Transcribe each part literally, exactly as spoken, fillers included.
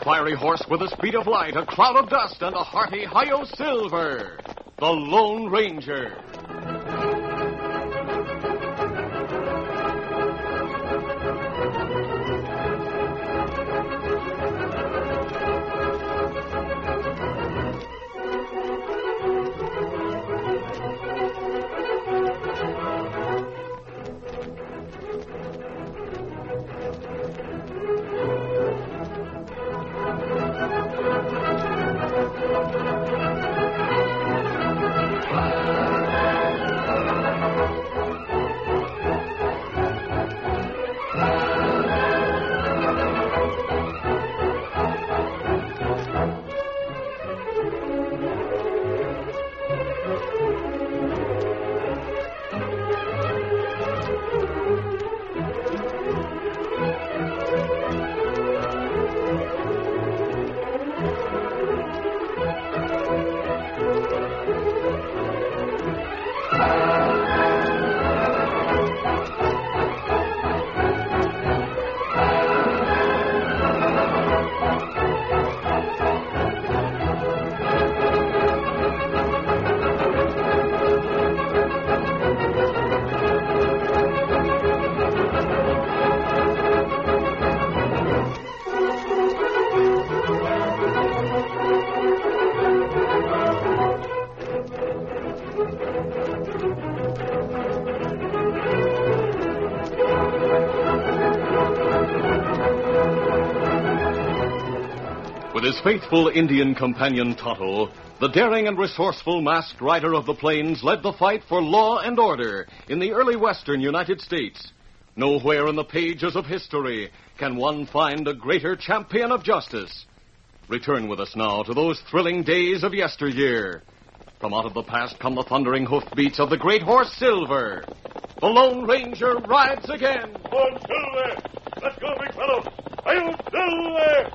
fiery horse with the speed of light, a cloud of dust, and a hearty Hi-Yo Silver, the Lone Ranger. With his faithful Indian companion Tonto, the daring and resourceful masked rider of the plains led the fight for law and order in the early western United States. Nowhere in the pages of history can one find a greater champion of justice. Return with us now to those thrilling days of yesteryear. From out of the past come the thundering hoofbeats of the great horse Silver. The Lone Ranger rides again. On Silver! Let's go, big fellow! Hi-Yo Silver!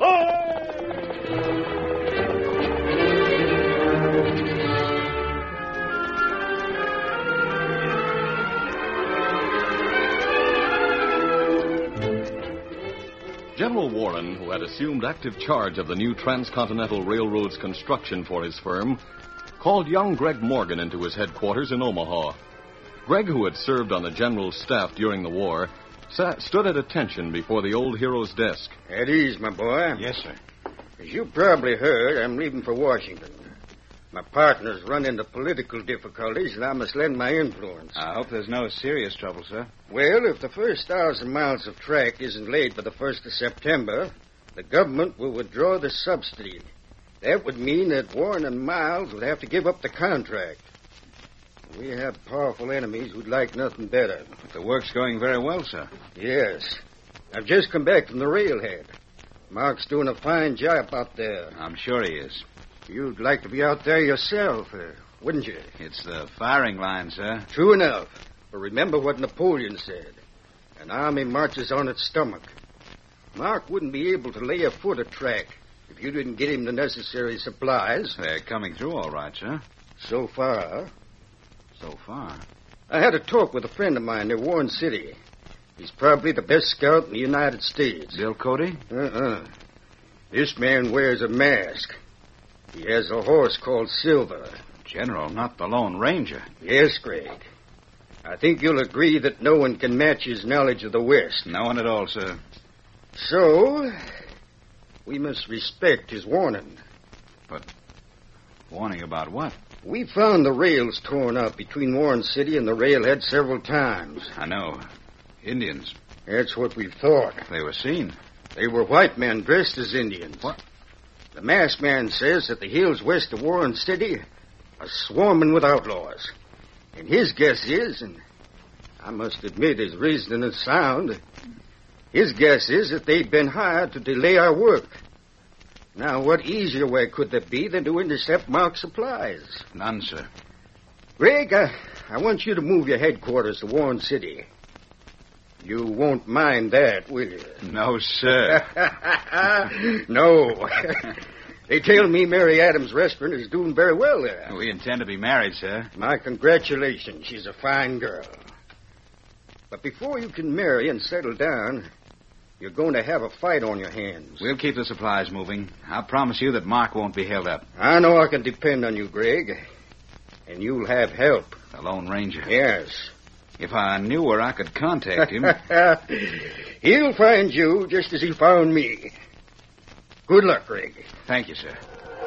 General Warren, who had assumed active charge of the new Transcontinental Railroad's construction for his firm, called young Greg Morgan into his headquarters in Omaha. Greg, who had served on the general's staff during the war, sat, stood at attention before the old hero's desk. At ease, my boy. Yes, sir. As you probably heard, I'm leaving for Washington. My partner's run into political difficulties, and I must lend my influence. I hope there's no serious trouble, sir. Well, if the first thousand miles of track isn't laid by the first of September, the government will withdraw the subsidy. That would mean that Warren and Miles would have to give up the contract. We have powerful enemies who'd like nothing better. But the work's going very well, sir. Yes. I've just come back from the railhead. Mark's doing a fine job out there. I'm sure he is. You'd like to be out there yourself, uh, wouldn't you? It's the firing line, sir. True enough. But remember what Napoleon said. An army marches on its stomach. Mark wouldn't be able to lay a foot a track if you didn't get him the necessary supplies. They're coming through all right, sir. So far. So far. I had a talk with a friend of mine near Warren City. He's probably the best scout in the United States. Bill Cody? Uh-uh. This man wears a mask. He has a horse called Silver. General, not the Lone Ranger. Yes, Greg. I think you'll agree that no one can match his knowledge of the West. No one at all, sir. So, we must respect his warning. But warning about what? We found the rails torn up between Warren City and the railhead several times. I know. Indians. That's what we thought. They were seen. They were white men dressed as Indians. What? The masked man says that the hills west of Warren City are swarming with outlaws. And his guess is, and I must admit his reasoning is sound, his guess is that they've been hired to delay our work. Now, what easier way could there be than to intercept Mark's supplies? None, sir. Greg, I, I want you to move your headquarters to Warren City. You won't mind that, will you? No, sir. No. They tell me Mary Adams' restaurant is doing very well there. We intend to be married, sir. My congratulations. She's a fine girl. But before you can marry and settle down, You're going to have a fight on your hands. We'll keep the supplies moving. I'll promise you that Mark won't be held up. I know I can depend on you, Greg. And you'll have help. The Lone Ranger. Yes. If I knew where I could contact him. He'll find you just as he found me. Good luck, Greg. Thank you, sir.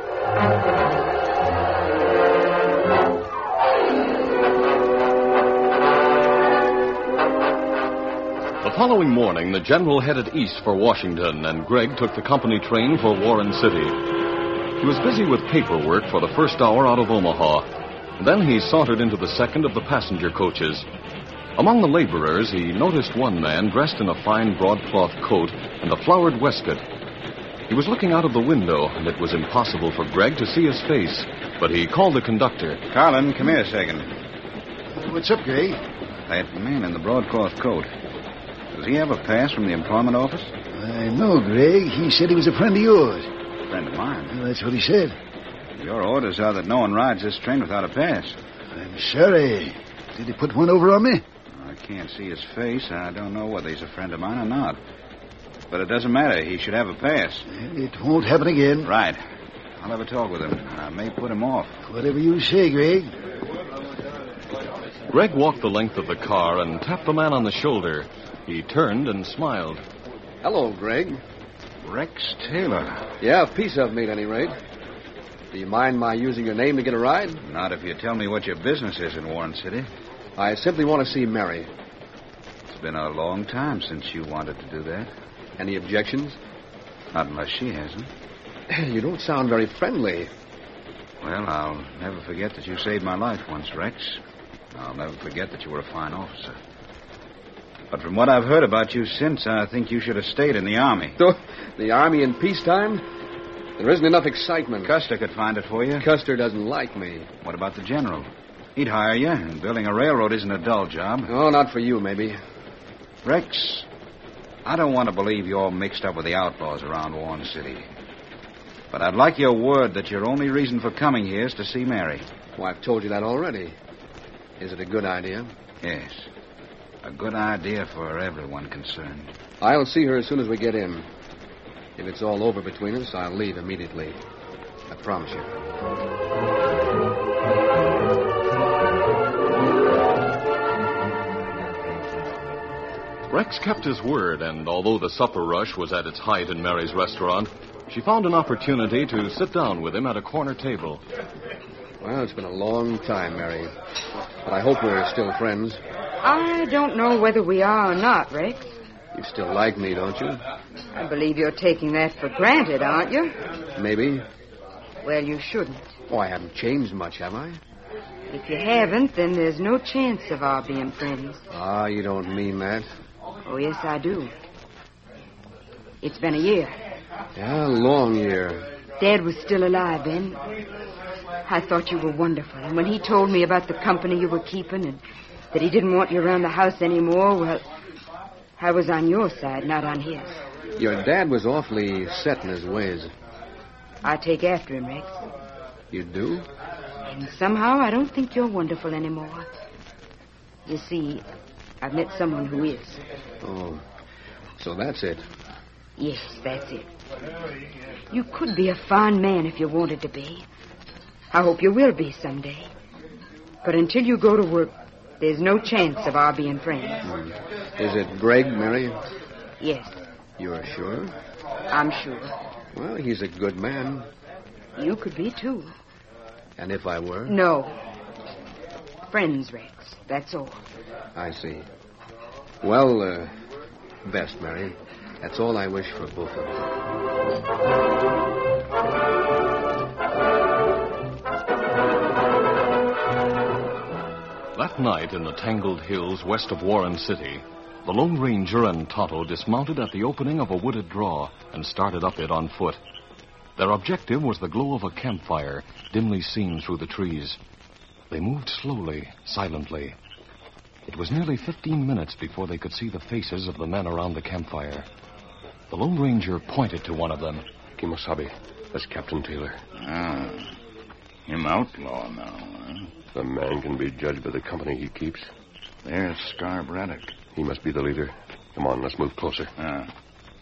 The following morning, the general headed east for Washington, and Greg took the company train for Warren City. He was busy with paperwork for the first hour out of Omaha. Then he sauntered into the second of the passenger coaches. Among the laborers, he noticed one man dressed in a fine broadcloth coat and a flowered waistcoat. He was looking out of the window, and it was impossible for Greg to see his face. But he called the conductor. Carlin, come here a second. What's up, Greg? That man in the broadcloth coat. Does he have a pass from the employment office? I know, Greg. He said he was a friend of yours. A friend of mine. Well, that's what he said. Your orders are that no one rides this train without a pass. I'm sorry. Did he put one over on me? I can't see his face. I don't know whether he's a friend of mine or not. But it doesn't matter. He should have a pass. It won't happen again. Right. I'll have a talk with him. I may put him off. Whatever you say, Greg. Greg walked the length of the car and tapped the man on the shoulder. He turned and smiled. Hello, Greg. Rex Taylor. Yeah, a piece of me at any rate. Do you mind my using your name to get a ride? Not if you tell me what your business is in Warren City. I simply want to see Mary. It's been a long time since you wanted to do that. Any objections? Not unless she hasn't. You don't sound very friendly. Well, I'll never forget that you saved my life once, Rex. I'll never forget that you were a fine officer. But from what I've heard about you since, I think you should have stayed in the Army. So, the Army in peacetime? There isn't enough excitement. Custer could find it for you. Custer doesn't like me. What about the general? He'd hire you, and building a railroad isn't a dull job. Oh, not for you, maybe. Rex, I don't want to believe you're mixed up with the outlaws around Warren City. But I'd like your word that your only reason for coming here is to see Mary. Well, I've told you that already. Is it a good idea? Yes. A good idea for everyone concerned. I'll see her as soon as we get in. If it's all over between us, I'll leave immediately. I promise you. Rex kept his word, and although the supper rush was at its height in Mary's restaurant, she found an opportunity to sit down with him at a corner table. Well, it's been a long time, Mary. But I hope we're still friends. I don't know whether we are or not, Rex. You still like me, don't you? I believe you're taking that for granted, aren't you? Maybe. Well, you shouldn't. Oh, I haven't changed much, have I? If you haven't, then there's no chance of our being friends. Ah, you don't mean that. Oh, yes, I do. It's been a year. Yeah, a long year. Dad was still alive then. I thought you were wonderful. And when he told me about the company you were keeping and that he didn't want you around the house anymore, well, I was on your side, not on his. Your dad was awfully set in his ways. I take after him, Rex. You do? And somehow I don't think you're wonderful anymore. You see, I've met someone who is. Oh, so that's it. Yes, that's it. You could be a fine man if you wanted to be. I hope you will be someday. But until you go to work, there's no chance of our being friends. Hmm. Is it Greg, Mary? Yes. You're sure? I'm sure. Well, he's a good man. You could be, too. And if I were? No. Friends, Rex. That's all. I see. Well, uh, best, Mary. That's all I wish for both of us. That night in the tangled hills west of Warren City, the Lone Ranger and Tonto dismounted at the opening of a wooded draw and started up it on foot. Their objective was the glow of a campfire, dimly seen through the trees. They moved slowly, silently. It was nearly fifteen minutes before they could see the faces of the men around the campfire. The Lone Ranger pointed to one of them. Kimosabe, that's Captain Taylor. Ah, him outlaw now, huh? A man can be judged by the company he keeps. There's Scar Braddock. He must be the leader. Come on, let's move closer. Ah.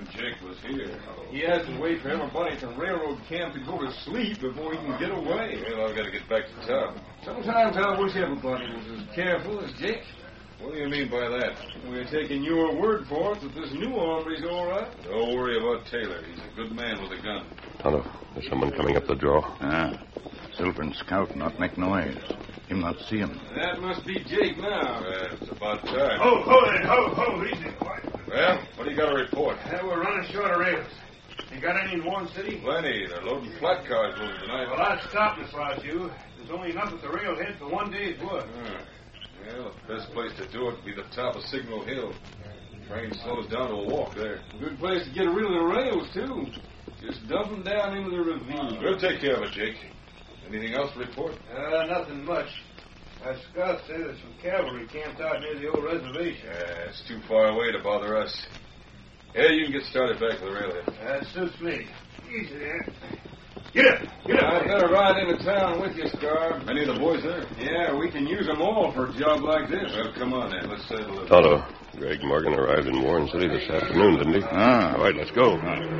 when Jake was here. He has to wait for everybody at the railroad camp to go to sleep before he can get away. Well, I've got to get back to town. Sometimes I wish everybody was as careful as Jake. What do you mean by that? We're taking your word for it that this new hombre's all right. Don't worry about Taylor. He's a good man with a gun. Tonto, there's someone coming up the draw. Ah, Silver and Scout not make noise. Him not see him. That must be Jake now. Well, it's about time. Ho, ho there, ho, ho, easy, boy. Well, what do you got to report? Uh, we're running short of rails. You got any in Warren City? Plenty. They're loading flat cars moving tonight. Well, I'd stop if I was you. There's only enough at the railhead for one day's work. Ah. Well, the best place to do it would be the top of Signal Hill. The train slows down to a walk there. Good place to get rid of the rails, too. Just dump them down into the ravine. We'll take care of it, Jake. Anything else to report? Uh, nothing much. Uh, Scott said there's some cavalry camped out near the old reservation. Yeah, it's too far away to bother us. Yeah, you can get started back to the railhead. That suits me. Easy there. Get up! Get up! I'd better ride into town with you, Scar. Any of the boys there? Yeah, we can use them all for a job like this. Well, come on then. Let's settle it. Tonto, Greg Morgan arrived in Warren City this afternoon, didn't he? Ah. All right, let's go.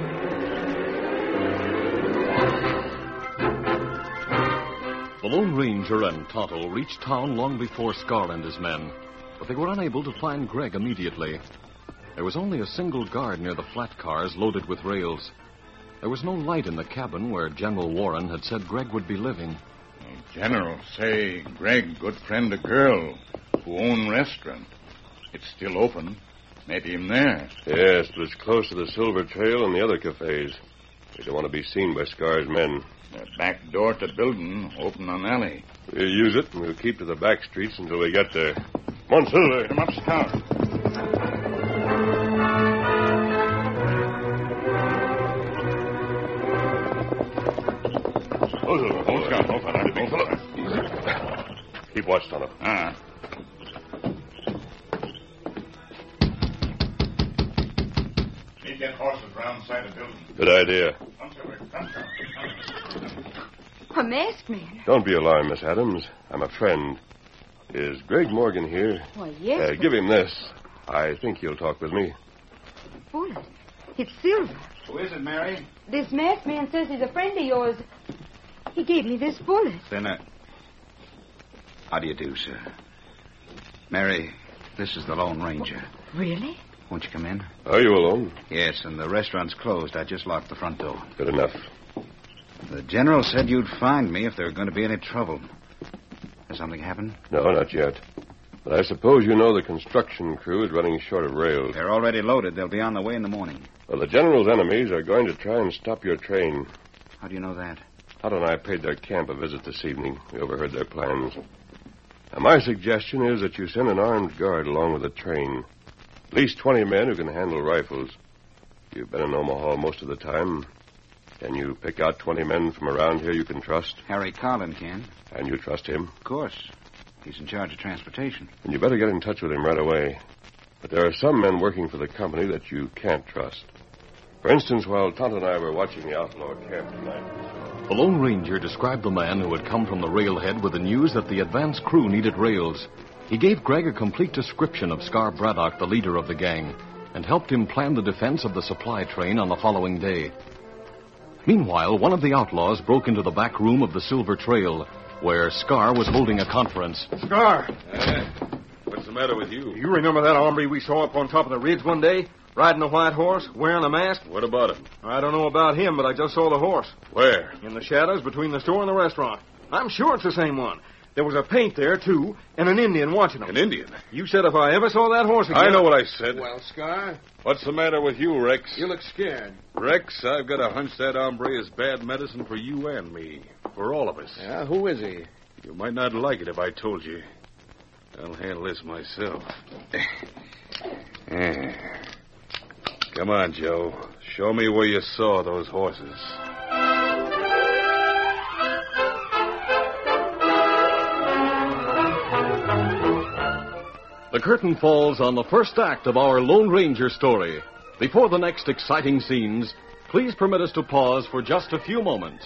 The Lone Ranger and Tonto reached town long before Scar and his men, but they were unable to find Greg immediately. There was only a single guard near the flat cars loaded with rails. There was no light in the cabin where General Warren had said Greg would be living. General, say, Greg, good friend, a girl who own restaurant. It's still open. Met him there. Yes, but it's close to the Silver Trail and the other cafes. We don't want to be seen by Scar's men. The back door to building open on alley. We'll use it, and we'll keep to the back streets until we get there. Come on, Silver. Come up, Scout. Oh, Silver. Hold, Scout. Hold, fella. Hold, fella. Keep watch, Tonto. Ah. Need that horses round side of building. Good idea. Come, Silver. Come, Scout. A masked man? Don't be alarmed, Miss Adams. I'm a friend. Is Greg Morgan here? Why, yes. Uh, but- give him this. I think he'll talk with me. Bullet. It's Silver. Who is it, Mary? This masked man says he's a friend of yours. He gave me this bullet. Then, uh... How do you do, sir? Mary, this is the Lone Ranger. Really? Won't you come in? Are you alone? Yes, and the restaurant's closed. I just locked the front door. Good enough. The general said you'd find me if there were going to be any trouble. Has something happened? No, not yet. But I suppose you know the construction crew is running short of rails. They're already loaded. They'll be on the way in the morning. Well, the general's enemies are going to try and stop your train. How do you know that? Todd and I paid their camp a visit this evening. We overheard their plans. Now, my suggestion is that you send an armed guard along with the train. At least twenty men who can handle rifles. You've been in Omaha most of the time. Can you pick out twenty men from around here you can trust? Harry Carlin can. And you trust him? Of course. He's in charge of transportation. And you better get in touch with him right away. But there are some men working for the company that you can't trust. For instance, while Tonto and I were watching the outlaw camp tonight. The Lone Ranger described the man who had come from the railhead with the news that the advance crew needed rails. He gave Greg a complete description of Scar Braddock, the leader of the gang, and helped him plan the defense of the supply train on the following day. Meanwhile, one of the outlaws broke into the back room of the Silver Trail, where Scar was holding a conference. Scar, Eh? What's the matter with you? you remember that hombre we saw up on top of the ridge one day? Riding a white horse, wearing a mask? What about him? I don't know about him, but I just saw the horse. Where? In the shadows between the store and the restaurant. I'm sure it's the same one. There was a paint there, too, and an Indian watching him. An Indian? You said if I ever saw that horse again... I know what I said. Well, Scar, What's the matter with you, Rex? you look scared. Rex, I've got a hunch that hombre is bad medicine for you and me. For all of us. Yeah, who is he? You might not like it if I told you. I'll handle this myself. Come on, Joe. Show me where you saw those horses. The curtain falls on the first act of our Lone Ranger story. Before the next exciting scenes, please permit us to pause for just a few moments.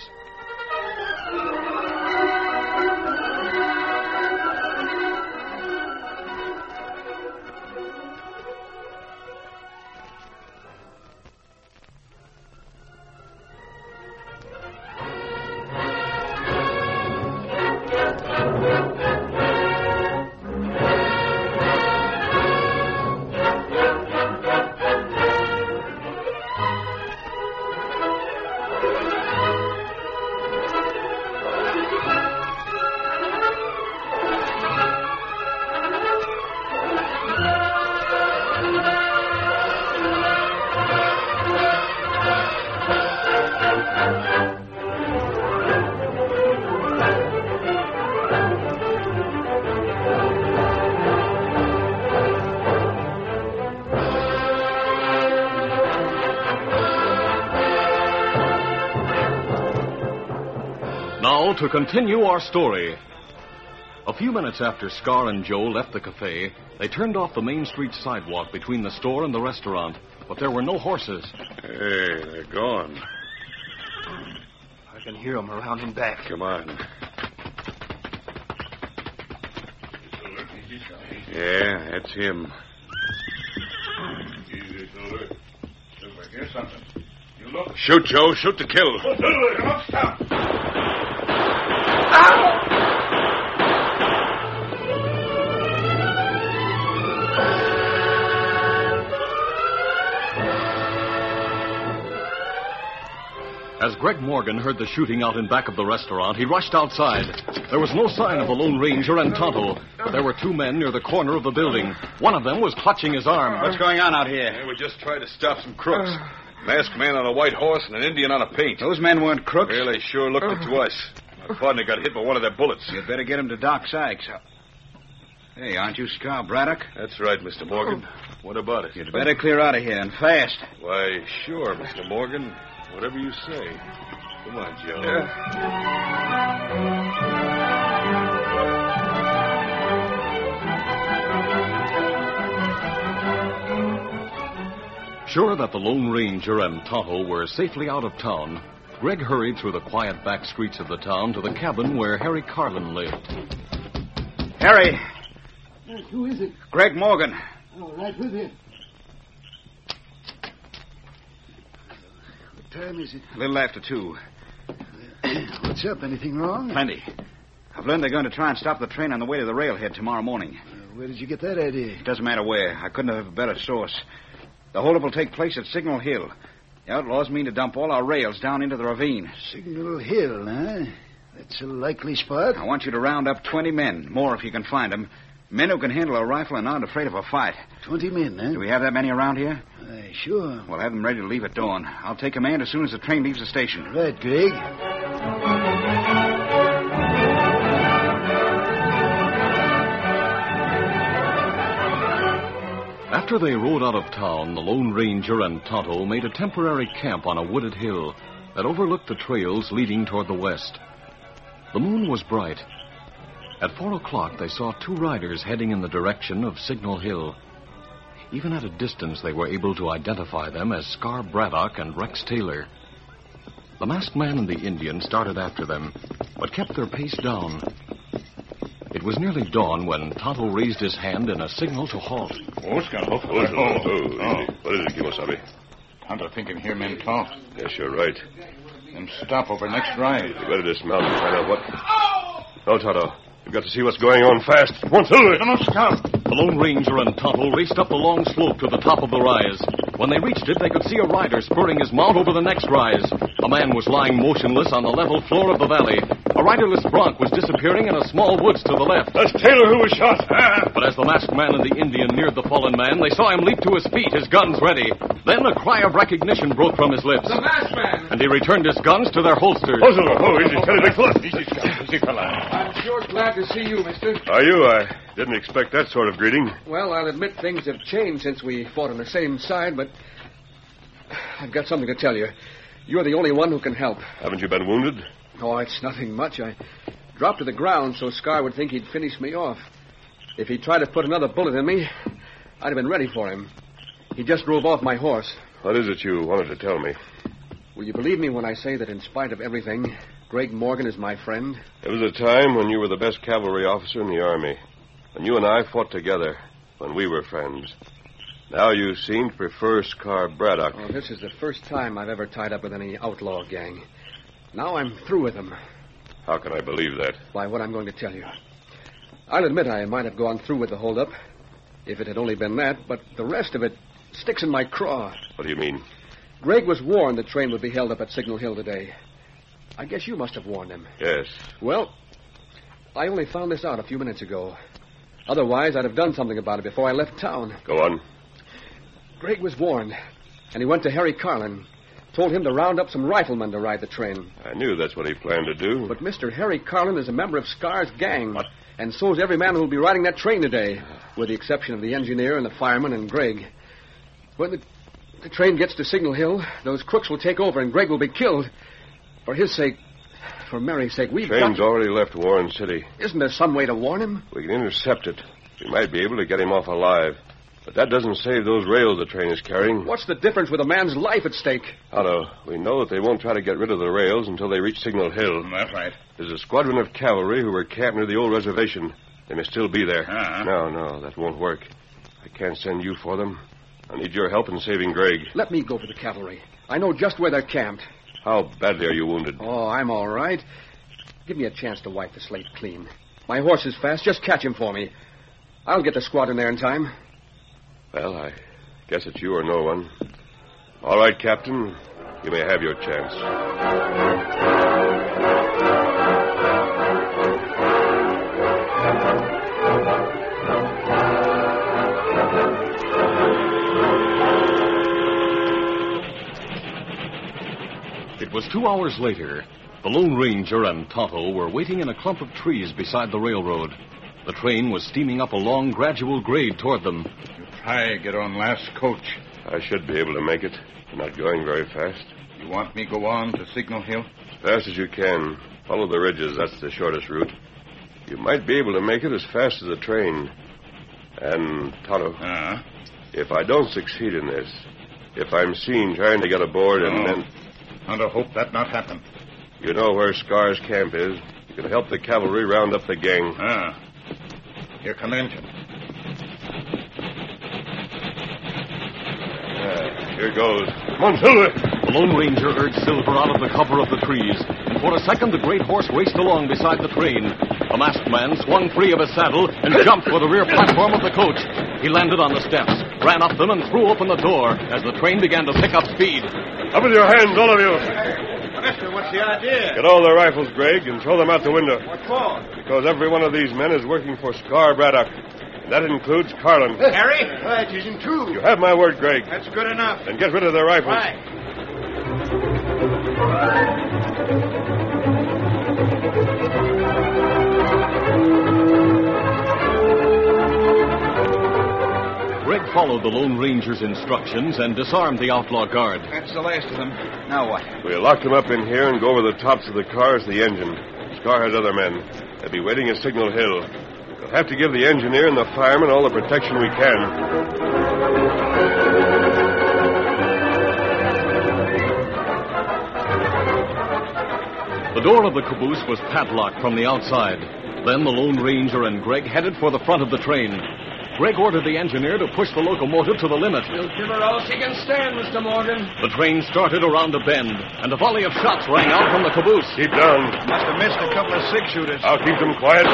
to continue our story. A few minutes after Scar and Joe left the cafe, they turned off the Main Street sidewalk between the store and the restaurant, but there were no horses. Hey, they're gone. I can hear them around and back. Come on. Yeah, that's him. Easy, Silver. Silver, here's something. You look. Shoot, Joe. Shoot to kill. Oh, Silver, don't stop. As Greg Morgan heard the shooting out in back of the restaurant, he rushed outside. There was no sign of the Lone Ranger and Tonto, but there were two men near the corner of the building. One of them was clutching his arm. What's going on out here? Hey, we just tried to stop some crooks. Masked man on a white horse and an Indian on a paint. Those men weren't crooks. Well, they sure looked it to us. My partner got hit by one of their bullets. You'd better get him to Doc Sykes. Hey, aren't you Scar Braddock? That's right, Mister Morgan. What about it? You'd better clear out of here, and fast. Why, sure, Mister Morgan. Whatever you say. Come on, Joe. Sure that the Lone Ranger and Tonto were safely out of town, Greg hurried through the quiet back streets of the town to the cabin where Harry Carlin lived. Harry! Yes, who is it? Greg Morgan. Oh, right with you. What time is it? A little after two. What's up? Anything wrong? Plenty. I've learned they're going to try and stop the train on the way to the railhead tomorrow morning. Uh, where did you get that idea? It doesn't matter where. I couldn't have a better source. The holdup will take place at Signal Hill. The outlaws mean to dump all our rails down into the ravine. Signal Hill, huh? That's a likely spot. I want you to round up twenty men, more if you can find them. Men who can handle a rifle and aren't afraid of a fight. Twenty men, huh? Do we have that many around here? Uh, sure. We'll have them ready to leave at dawn. I'll take command as soon as the train leaves the station. Right, Greg. After they rode out of town, the Lone Ranger and Tonto made a temporary camp on a wooded hill that overlooked the trails leading toward the west. The moon was bright. At four o'clock, they saw two riders heading in the direction of Signal Hill. Even at a distance, they were able to identify them as Scar Braddock and Rex Taylor. The masked man and the Indian started after them, but kept their pace down. It was nearly dawn when Tonto raised his hand in a signal to halt. Oh, Scout. Oh, Oh, oh, oh, oh. easy. What is it, Kimosabe? Tonto thinking hear men talk. Yes, you're right. Then stop over next ride. You better dismount and find out what... No, Tonto. We've got to see what's going on fast. One, Silver. No, Scout. The Lone Ranger and Tonto raced up the long slope to the top of the rise. When they reached it, they could see a rider spurring his mount over the next rise. A man was lying motionless on the level floor of the valley. A riderless bronc was disappearing in a small woods to the left. That's Taylor who was shot. But as the masked man and the Indian neared the fallen man, they saw him leap to his feet, his guns ready. Then a cry of recognition broke from his lips. The masked man! And he returned his guns to their holsters. Oh, Silver. Oh, easy. Steady, big fella. Easy, Scout. Easy, fella. I'm sure glad to see you, mister. Are you? I didn't expect that sort of greeting. Well, I'll admit things have changed since we fought on the same side, but I've got something to tell you. You're the only one who can help. Haven't you been wounded? Oh, it's nothing much. I dropped to the ground so Scar would think he'd finish me off. If he tried to put another bullet in me, I'd have been ready for him. He just drove off my horse. What is it you wanted to tell me? Will you believe me when I say that in spite of everything, Greg Morgan is my friend? There was a time when you were the best cavalry officer in the Army. When you and I fought together, when we were friends. Now you seem to prefer Scar Braddock. Oh, this is the first time I've ever tied up with any outlaw gang. Now I'm through with them. How can I believe that? By what I'm going to tell you. I'll admit I might have gone through with the holdup, if it had only been that, but the rest of it sticks in my craw. What do you mean? Greg was warned the train would be held up at Signal Hill today. I guess you must have warned him. Yes. Well, I only found this out a few minutes ago. Otherwise, I'd have done something about it before I left town. Go on. Greg was warned, and he went to Harry Carlin. Told him to round up some riflemen to ride the train. I knew that's what he planned to do. But Mister Harry Carlin is a member of Scar's gang. What? And so's every man who'll be riding that train today, with the exception of the engineer and the fireman and Greg. When the, the train gets to Signal Hill, those crooks will take over and Greg will be killed. For his sake, for Mary's sake, we've Train's got... already left Warren City. Isn't there some way to warn him? We can intercept it. We might be able to get him off alive. But that doesn't save those rails the train is carrying. What's the difference with a man's life at stake? Otto, we know that they won't try to get rid of the rails until they reach Signal Hill. That's right. There's a squadron of cavalry who were camped near the old reservation. They may still be there. Uh-huh. No, no, that won't work. I can't send you for them. I need your help in saving Greg. Let me go for the cavalry. I know just where they're camped. How badly are you wounded? Oh, I'm all right. Give me a chance to wipe the slate clean. My horse is fast. Just catch him for me. I'll get the squadron there in time. Well, I guess it's you or no one. All right, Captain. You may have your chance. It was two hours later. The Lone Ranger and Tonto were waiting in a clump of trees beside the railroad. The train was steaming up a long, gradual grade toward them. You try get on last coach. I should be able to make it. I'm not going very fast. You want me go on to Signal Hill? As fast as you can. Follow the ridges. That's the shortest route. You might be able to make it as fast as the train. And, Tonto, Uh-huh. if I don't succeed in this, if I'm seen trying to get aboard and Oh. then... Under hope that not happen. You know where Scar's camp is. You can help the cavalry round up the gang. Ah. Here come engine. Ah, here goes. Come on, Silver. The Lone Ranger urged Silver out of the cover of the trees, and for a second the great horse raced along beside the train. The masked man swung free of his saddle and jumped for the rear platform of the coach. He landed on the steps, ran up them, and threw open the door as the train began to pick up speed. Up with your hands, all of you. Mister, what's the idea? Get all their rifles, Greg, and throw them out the window. What for? Because every one of these men is working for Scar Braddock. And that includes Carlin. Harry? Well, it isn't true. You have my word, Greg. That's good enough. Then get rid of their rifles. Right. Greg followed the Lone Ranger's instructions and disarmed the outlaw guard. That's the last of them. Now what? We'll lock them up in here and go over the tops of the cars to the engine. Scar has other men. They'll be waiting at Signal Hill. We'll have to give the engineer and the fireman all the protection we can. The door of the caboose was padlocked from the outside. Then the Lone Ranger and Greg headed for the front of the train. Greg ordered the engineer to push the locomotive to the limit. We'll give her all she can stand, Mister Morgan. The train started around a bend, and a volley of shots rang out from the caboose. Keep down. Must have missed a couple of six-shooters. I'll keep them quiet.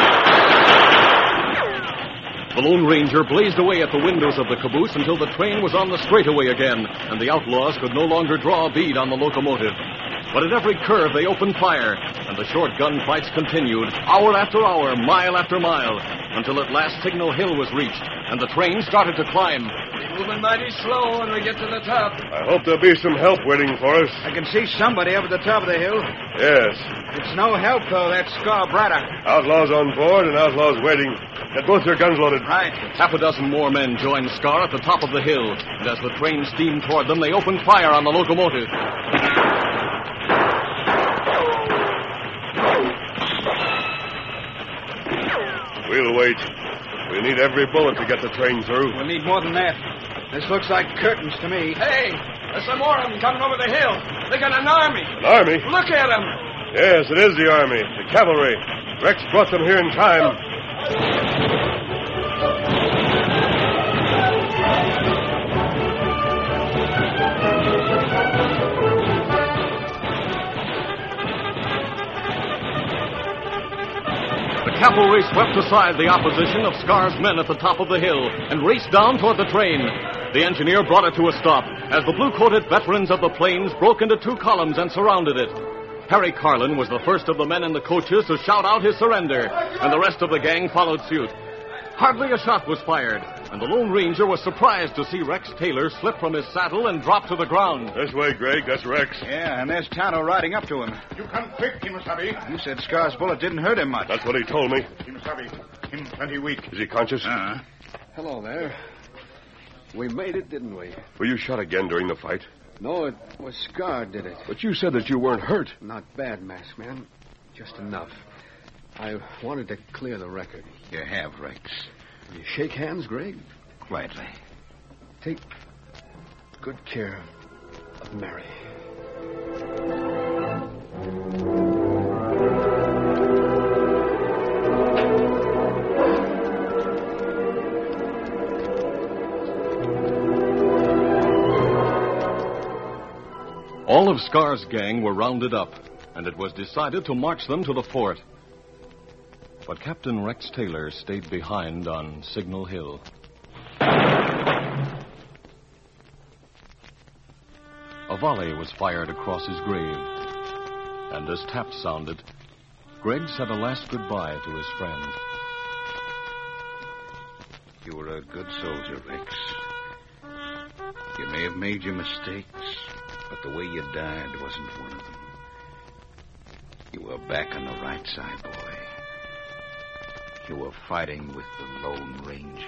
The Lone Ranger blazed away at the windows of the caboose until the train was on the straightaway again, and the outlaws could no longer draw a bead on the locomotive. But at every curve, they opened fire, and the short gun fights continued, hour after hour, mile after mile, until at last Signal Hill was reached, and the train started to climb. We're moving mighty slow when we get to the top. I hope there'll be some help waiting for us. I can see somebody up at the top of the hill. Yes. It's no help, though, that Scar Braddock. Outlaws on board and outlaws waiting. Get both your guns loaded. Right. Half a dozen more men joined Scar at the top of the hill, and as the train steamed toward them, they opened fire on the locomotive. We'll wait. We need every bullet to get the train through. We'll need more than that. This looks like curtains to me. Hey, there's some more of them coming over the hill. They got an army. An army? Look at them. Yes, it is the army. The cavalry. Rex brought them here in time. The cavalry swept aside the opposition of Scar's men at the top of the hill and raced down toward the train. The engineer brought it to a stop as the blue-coated veterans of the plains broke into two columns and surrounded it. Harry Carlin was the first of the men in the coaches to shout out his surrender, and the rest of the gang followed suit. Hardly a shot was fired, and the Lone Ranger was surprised to see Rex Taylor slip from his saddle and drop to the ground. This way, Greg. That's Rex. Yeah, and there's Tonto riding up to him. You come quick, Kimasabi. You said Scar's bullet didn't hurt him much. That's what he told me. Kimasabi, him plenty weak. Is he conscious? Uh-huh. Hello there. We made it, didn't we? Were you shot again during the fight? No, it was Scar did it. But you said that you weren't hurt. Not bad, masked man. Just enough. I wanted to clear the record. You have, Rex. You shake hands, Greg? Gladly. Take good care of Mary. All of Scar's gang were rounded up, and it was decided to march them to the fort. But Captain Rex Taylor stayed behind on Signal Hill. A volley was fired across his grave, and as taps sounded, Greg said a last goodbye to his friend. You were a good soldier, Rex. You may have made your mistakes, but the way you died wasn't one of them. You were back on the right side, boy. You were fighting with the Lone Ranger.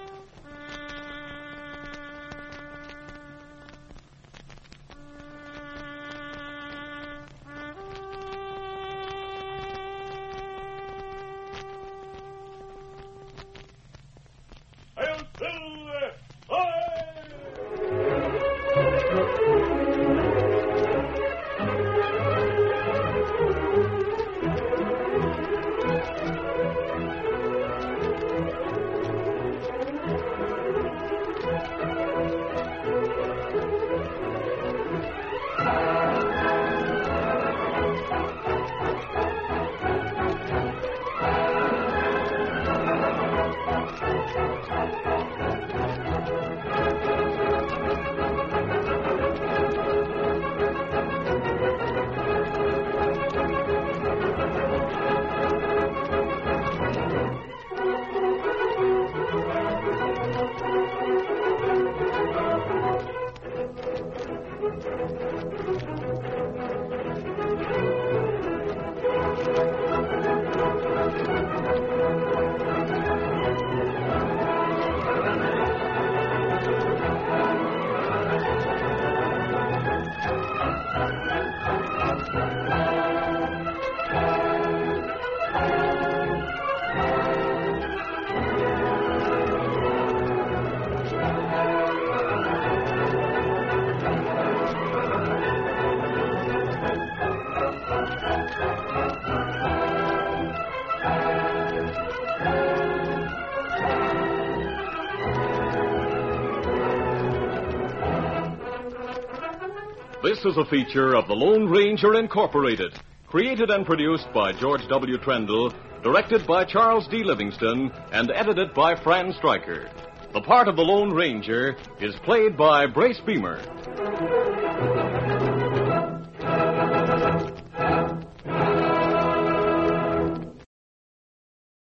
This is a feature of the Lone Ranger Incorporated, created and produced by George W. Trendle, directed by Charles D. Livingston, and edited by Fran Stryker. The part of the Lone Ranger is played by Brace Beamer.